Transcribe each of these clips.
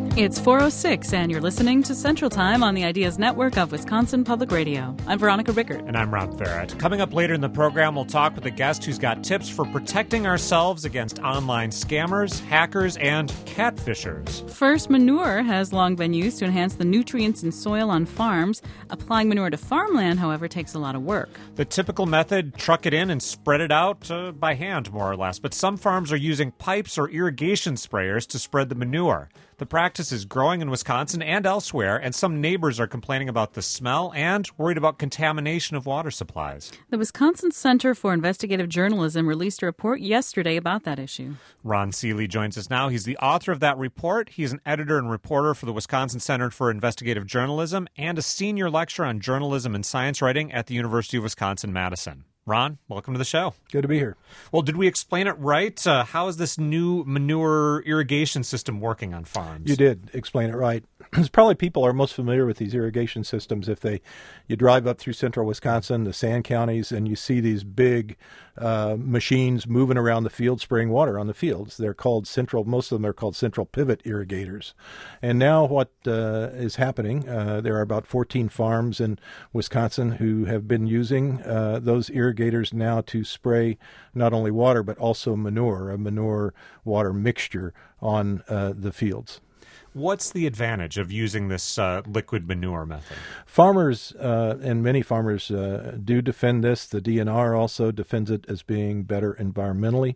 It's 4:06, and you're listening to Central Time on the Ideas Network of Wisconsin Public Radio. I'm Veronica Rickert. And I'm Rob Farrett. Coming up later in the program, we'll talk with a guest who's got tips for protecting ourselves against online scammers, hackers, and catfishers. First, manure has long been used to enhance the nutrients in soil on farms. Applying manure to farmland, however, takes a lot of work. The typical method, truck it in and spread it out by hand, more or less. But some farms are using pipes or irrigation sprayers to spread the manure. The practice is growing in Wisconsin and elsewhere, and some neighbors are complaining about the smell and worried about contamination of water supplies. The Wisconsin Center for Investigative Journalism released a report yesterday about that issue. Ron Seeley joins us now. He's the author of that report. He's an editor and reporter for the Wisconsin Center for Investigative Journalism and a senior lecturer on journalism and science writing at the University of Wisconsin-Madison. Ron, welcome to the show. Good to be here. Well, did we explain it right? How is this new manure irrigation system working on farms? You did explain it right. Probably people are most familiar with these irrigation systems if you drive up through central Wisconsin, the sand counties, and you see these big machines moving around the field spraying water on the fields. They're called most of them are called central pivot irrigators. And now what is happening, there are about 14 farms in Wisconsin who have been using those irrigators now to spray not only water but also manure, a manure-water mixture on the fields. What's the advantage of using this liquid manure method? Farmers, and many farmers do defend this. The DNR also defends it as being better environmentally.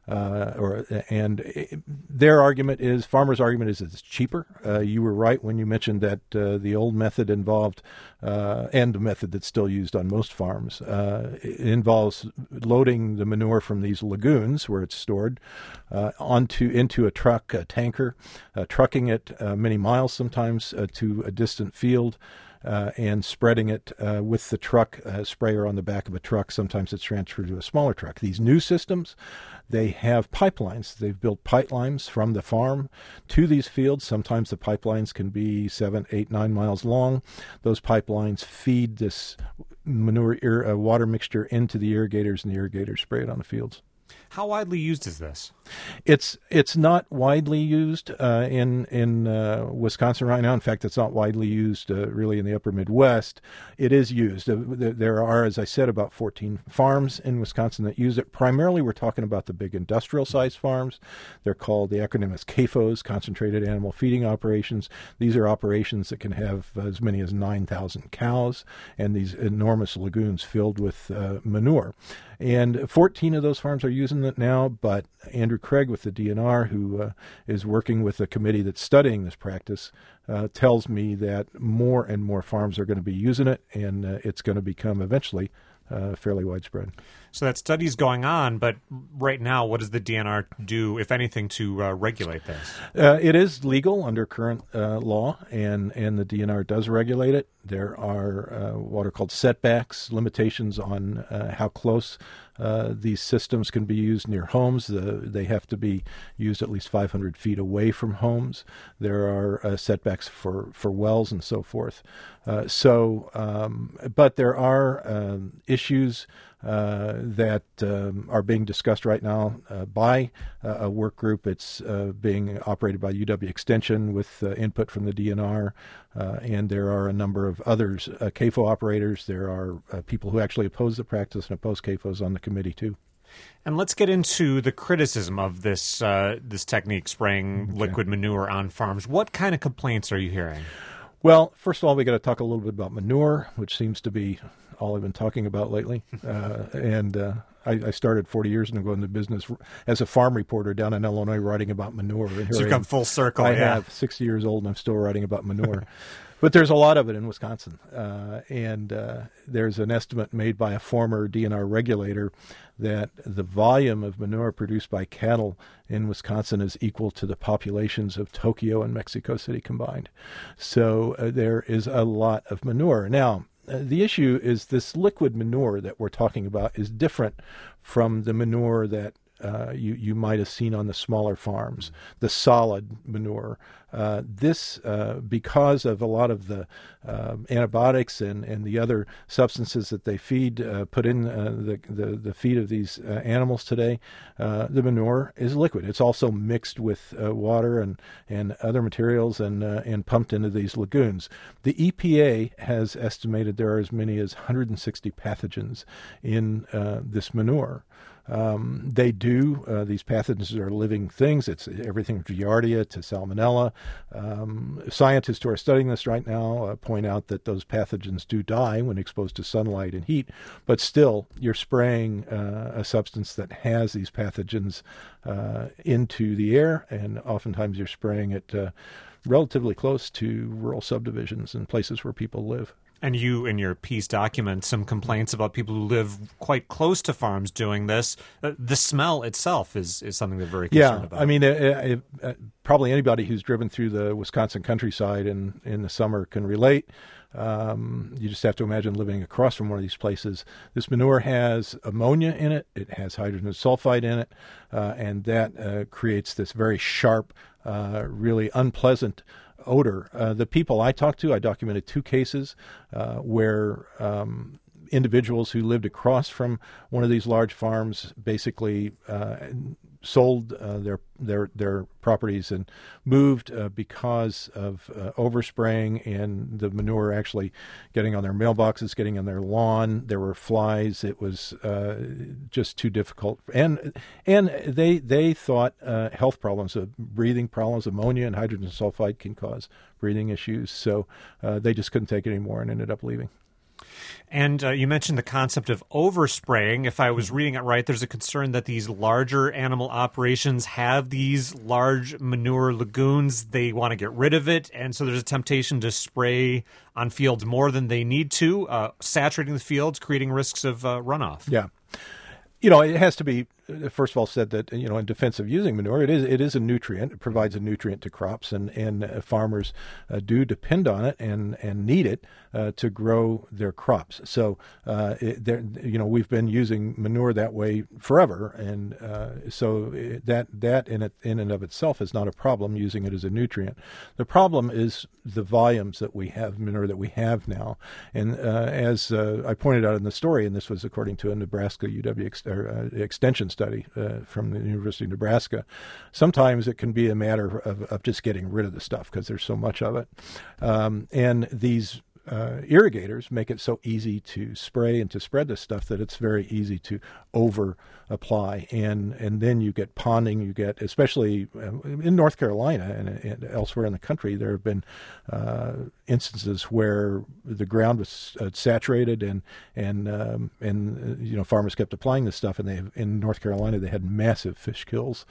And their argument is, farmers' argument is it's cheaper. You were right when you mentioned that the old method involved, and the method that's still used on most farms, it involves loading the manure from these lagoons where it's stored into a truck, a tanker, trucking it many miles sometimes to a distant field. And spreading it with the truck sprayer on the back of a truck. Sometimes it's transferred to a smaller truck. These new systems, they have pipelines. They've built pipelines from the farm to these fields. Sometimes the pipelines can be 7, 8, 9 miles long. Those pipelines feed this manure water mixture into the irrigators, and the irrigators spray it on the fields. How widely used is this? It's not widely used in Wisconsin right now. In fact, it's not widely used really in the upper Midwest. It is used. There are, as I said, about 14 farms in Wisconsin that use it. Primarily, we're talking about the big industrial-sized farms. They're called, the acronym is CAFOs, Concentrated Animal Feeding Operations. These are operations that can have as many as 9,000 cows and these enormous lagoons filled with manure. And 14 of those farms are using it now, but Andrew Craig with the DNR, who is working with a committee that's studying this practice, tells me that more and more farms are going to be using it, and it's going to become eventually fairly widespread. So that study's going on, but right now, what does the DNR do, if anything, to regulate this? It is legal under current law, and the DNR does regulate it. There are what are called setbacks, limitations on how close these systems can be used near homes. They have to be used at least 500 feet away from homes. There are setbacks for wells and so forth. But there are issues that are being discussed right now by a work group. It's being operated by UW Extension with input from the DNR, and there are a number of others, CAFO operators. There are people who actually oppose the practice and oppose CAFOs on the committee too. And let's get into the criticism of this technique, spraying liquid manure on farms. What kind of complaints are you hearing? Well, first of all, we got to talk a little bit about manure, which seems to be all I've been talking about lately. I started 40 years ago in the business as a farm reporter down in Illinois writing about manure. And so you've come full circle. I have, 60 years old, and I'm still writing about manure. But there's a lot of it in Wisconsin. And there's an estimate made by a former DNR regulator that the volume of manure produced by cattle in Wisconsin is equal to the populations of Tokyo and Mexico City combined. So there is a lot of manure. Now, the issue is this liquid manure that we're talking about is different from the manure that you might have seen on the smaller farms, the solid manure. Because of a lot of the antibiotics and the other substances that they put in the feed of these animals today, the manure is liquid. It's also mixed with water and other materials and pumped into these lagoons. The EPA has estimated there are as many as 160 pathogens in this manure. These pathogens are living things. It's everything from Giardia to Salmonella. Scientists who are studying this right now point out that those pathogens do die when exposed to sunlight and heat, but still you're spraying a substance that has these pathogens into the air, and oftentimes you're spraying it relatively close to rural subdivisions and places where people live. And you, in your piece, document some complaints about people who live quite close to farms doing this. The smell itself is something they're very concerned about. I mean, probably anybody who's driven through the Wisconsin countryside in the summer can relate. You just have to imagine living across from one of these places. This manure has ammonia in it. It has hydrogen sulfide in it, and that creates this very sharp, really unpleasant odor. The people I talked to, I documented 2 cases where individuals who lived across from one of these large farms basically sold their properties and moved because of overspraying and the manure actually getting on their mailboxes, getting on their lawn. There were flies. It was just too difficult, and they thought health problems, breathing problems, ammonia and hydrogen sulfide can cause breathing issues. So they just couldn't take it anymore and ended up leaving. And you mentioned the concept of overspraying. If I was reading it right, there's a concern that these larger animal operations have these large manure lagoons. They want to get rid of it, and so there's a temptation to spray on fields more than they need to, saturating the fields, creating risks of runoff. Yeah. It has to be, first of all, said that, in defense of using manure, it is a nutrient. It provides a nutrient to crops, and farmers do depend on it and need it to grow their crops. So, we've been using manure that way forever, and so that in and of itself is not a problem, using it as a nutrient. The problem is the volumes that we have, manure that we have now. And as I pointed out in the story, and this was according to a Nebraska UW extension study from the University of Nebraska, sometimes it can be a matter of just getting rid of the stuff because there's so much of it. And these irrigators make it so easy to spray and to spread this stuff that it's very easy to over apply, and then you get ponding. You get, especially in North Carolina and elsewhere in the country, there have been instances where the ground was saturated, and farmers kept applying this stuff, and in North Carolina they had massive fish kills.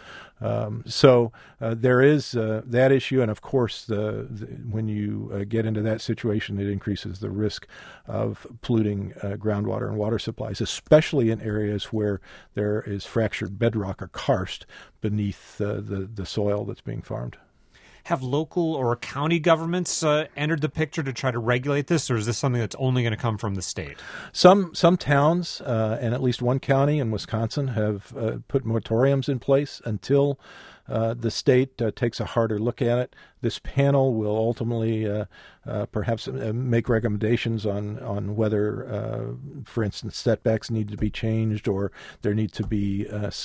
So there is that issue, and of course when you get into that situation, it increases the risk of polluting groundwater and water supplies, especially in areas where there is fractured bedrock or karst beneath the soil that's being farmed. Have local or county governments entered the picture to try to regulate this, or is this something that's only going to come from the state? Some towns and at least one county in Wisconsin have put moratoriums in place until the state takes a harder look at it. This panel will ultimately perhaps make recommendations on whether, for instance, setbacks need to be changed, or there needs to be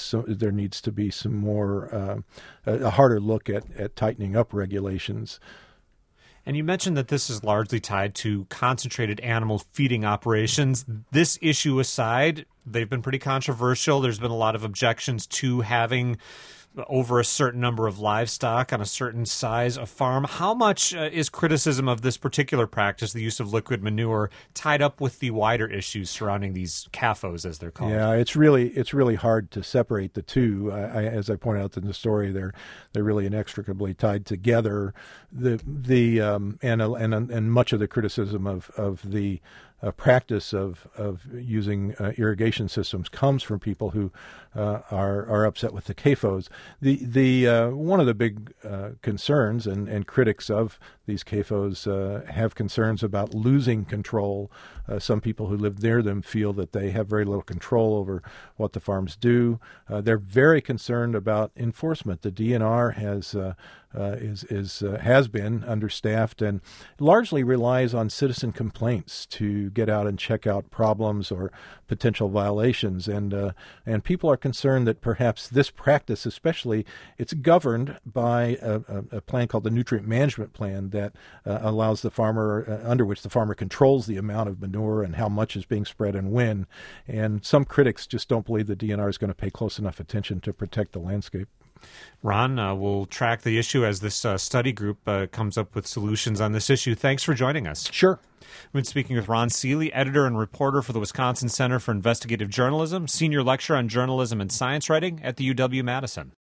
some more a harder look at tightening up regulations. And you mentioned that this is largely tied to concentrated animal feeding operations. This issue aside, they've been pretty controversial. There's been a lot of objections to having over a certain number of livestock on a certain size of farm. How much is criticism of this particular practice, the use of liquid manure, tied up with the wider issues surrounding these CAFOs, as they're called? Yeah, it's really hard to separate the two. As I pointed out in the story, they're really inextricably tied together. And much of the criticism of the practice of using irrigation systems comes from people who are upset with the CAFOs. The one of the big concerns and critics of these CAFOs have concerns about losing control. Some people who live near them feel that they have very little control over what the farms do. They're very concerned about enforcement. The DNR has been understaffed and largely relies on citizen complaints to get out and check out problems or potential violations. And people are concerned that perhaps this practice, especially, it's governed by a plan called the Nutrient Management Plan that allows the farmer, under which the farmer controls the amount of manure and how much is being spread and when. And some critics just don't believe the DNR is going to pay close enough attention to protect the landscape. Ron, we'll track the issue as this study group comes up with solutions on this issue. Thanks for joining us. Sure. We've been speaking with Ron Seeley, editor and reporter for the Wisconsin Center for Investigative Journalism, senior lecturer on journalism and science writing at the UW-Madison.